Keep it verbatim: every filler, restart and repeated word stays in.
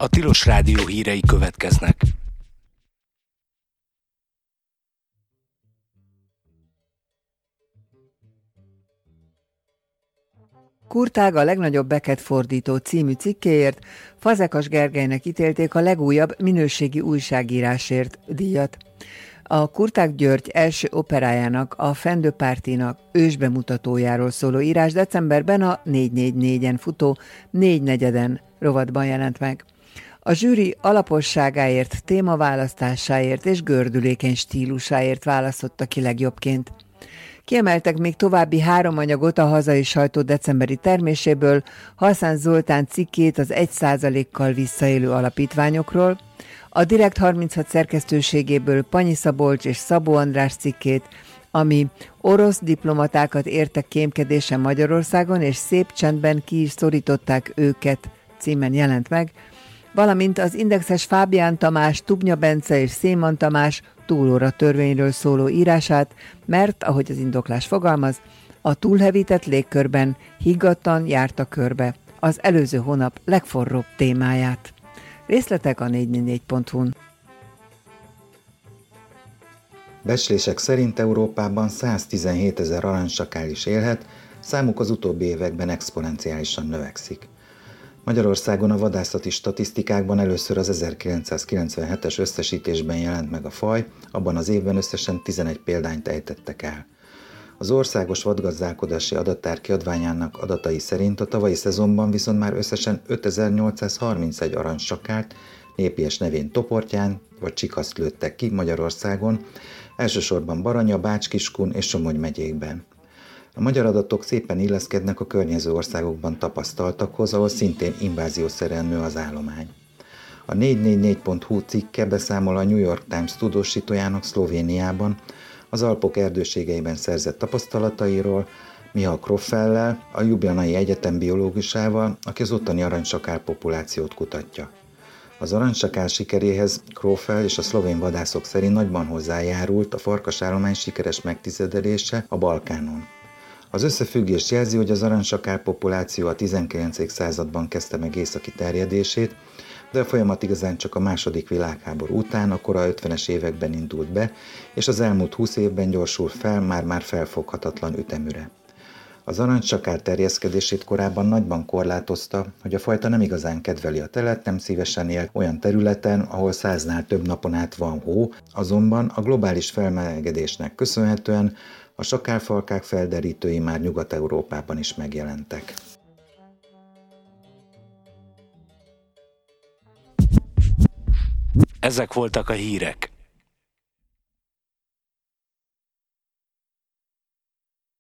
A Tilos Rádió hírei következnek. Kurtág a legnagyobb Beckett fordító című cikkéért, Fazekas Gergelynek ítélték a legújabb minőségi újságírásért díjat. A Kurtág György első operájának, a Fendőpártinak ősbemutatójáról szóló írás decemberben a négy négy négyen futó négynegyeden rovatban jelent meg. A zsűri alaposságáért, témaválasztásáért és gördülékeny stílusáért választotta ki legjobbként. Kiemeltek még további három anyagot a hazai sajtó decemberi terméséből, Halszán Zoltán cikkét az egy százalékkal visszaélő alapítványokról, a Direkt harminchat szerkesztőségéből Panyi Szabolcs és Szabó András cikkét, ami orosz diplomatákat értek kémkedésen Magyarországon, és szép csendben ki is szorították őket címen jelent meg, valamint az Indexes Fábián Tamás, Tubnya Bence és Széman Tamás túlóra törvényről szóló írását, mert, ahogy az indoklás fogalmaz, a túlhevített légkörben higgadtan járta körbe az előző hónap legforróbb témáját. Részletek a négy négy négy pont hu-n. Becslések szerint Európában száztizenhétezer aranysakál is élhet, számuk az utóbbi években exponenciálisan növekszik. Magyarországon a vadászati statisztikákban először az ezerkilencszázkilencvenhetes összesítésben jelent meg a faj, abban az évben összesen tizenegy példányt ejtettek el. Az országos vadgazdálkodási adattár kiadványának adatai szerint a tavalyi szezonban viszont már összesen ötezer-nyolcszázharmincegy aranyssakált, népies nevén toportyán vagy csikaszt lőttek ki Magyarországon, elsősorban Baranya, Bács-Kiskun és Somogy megyékben. A magyar adatok szépen illeszkednek a környező országokban tapasztaltakhoz, ahol szintén inváziószerűen nő az állomány. A négy négy négy pont hu cikke beszámol a New York Times tudósítójának Szlovéniában az Alpok erdőségeiben szerzett tapasztalatairól, Miha Kroffellel, a Ljubljanai Egyetem biológusával, aki az ottani aranysakál populációt kutatja. Az aranysakál sikeréhez Kroffel és a szlovén vadászok szerint nagyban hozzájárult a farkasállomány sikeres megtizedelése a Balkánon. Az összefüggés jelzi, hogy az aranysakál populáció a tizenkilencedik században kezdte meg északi terjedését, de a folyamat igazán csak a második világháború után, a kora ötvenes években indult be, és az elmúlt húsz évben gyorsul fel már-már felfoghatatlan üteműre. Az aranysakál terjeszkedését korábban nagyban korlátozta, hogy a fajta nem igazán kedveli a telet, nem szívesen él olyan területen, ahol száznál több napon át van hó, azonban a globális felmelegedésnek köszönhetően a sakálfalkák felderítői már Nyugat-Európában is megjelentek. Ezek voltak a hírek.